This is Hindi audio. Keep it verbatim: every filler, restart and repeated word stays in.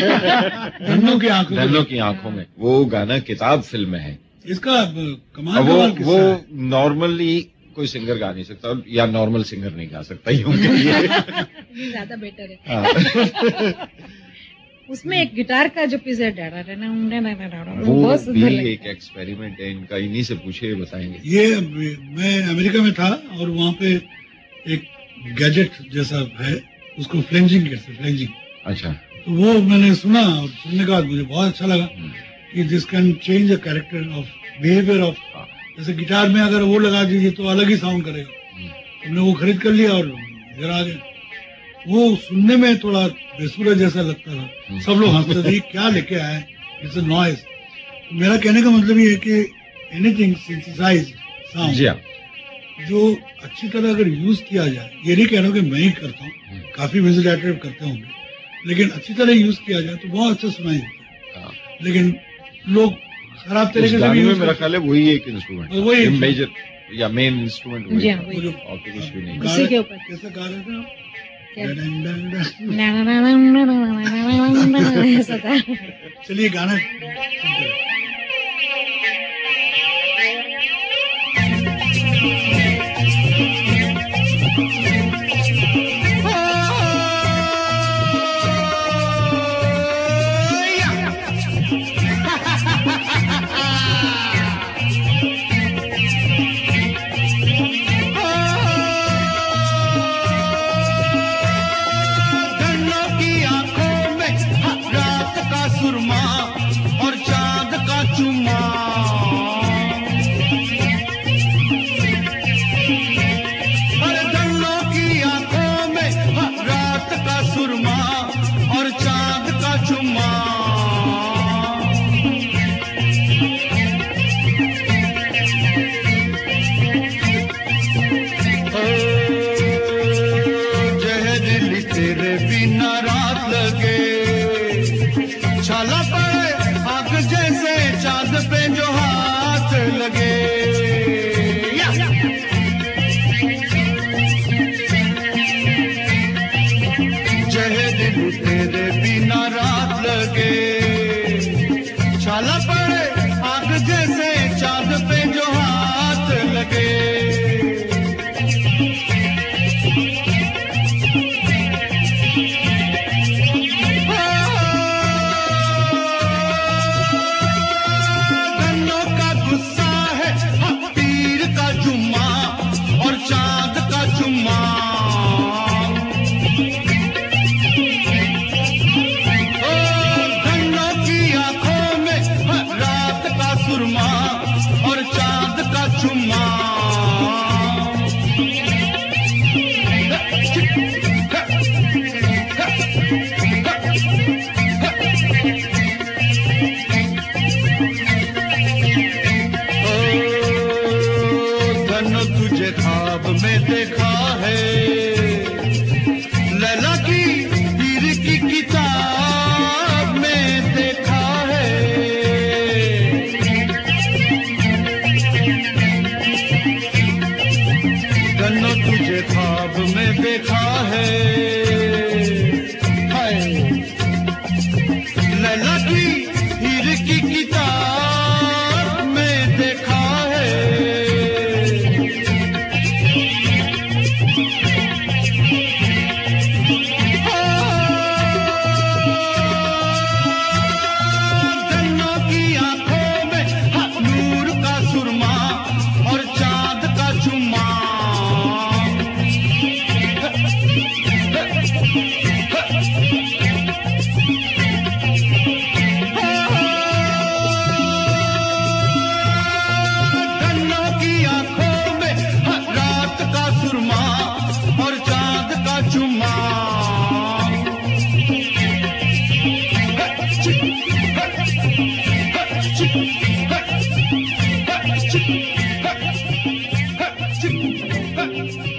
धन्नो की आंखों धन्नो की आंखों में वो गाना किताब फिल्म में है। इसका कमाल वो कमाल वो नॉर्मली कोई सिंगर गा नहीं सकता या नॉर्मल सिंगर नहीं गा सकता यूं ज्यादा बेटर है। उसमें एक गिटार का जो पीस है वो भी एक एक्सपेरिमेंट है इनका, इन्हीं से पूछे बताएंगे। ये मैं अमेरिका में था और वहाँ पे एक गैजेट जैसा है, उसको फ्लेंजिंग कहते हैं, फ्लेंजिंग। अच्छा। तो वो मैंने सुना और सुनने के बाद मुझे बहुत अच्छा लगा कि this can change the character of behaviour of, जैसे गिटार में अगर वो लगा दीजिए तो अलग ही साउंड करेगा। हमने वो खरीद कर लिया और घर आ गए। वो सुनने में थोड़ा बेसुरा जैसा लगता था, सब लोग हंसते थे क्या लेके आए, इट्स अ नॉइज। मेरा कहने का मतलब ये है कि एनीथिंग सिंथेसाइज साउंड जो अच्छी तरह अगर यूज किया जाए, ये नहीं कह रहा हूँ कि मैं ही करता हूँ, काफी म्यूजिक डायरेक्टर करते होंगे, लेकिन अच्छी तरह यूज किया जाए तो बहुत अच्छा सुनाई देता है। लेकिन लोग खराब तरीके से भी, मेरा ख्याल है वही एक इंस्ट्रूमेंट, वही मेजर या मेन इंस्ट्रूमेंट वही है, और तो कुछ भी नहीं। उसी के ऊपर कैसे गा रहे थे आप? ऐसा था। चलिए गाना Hey!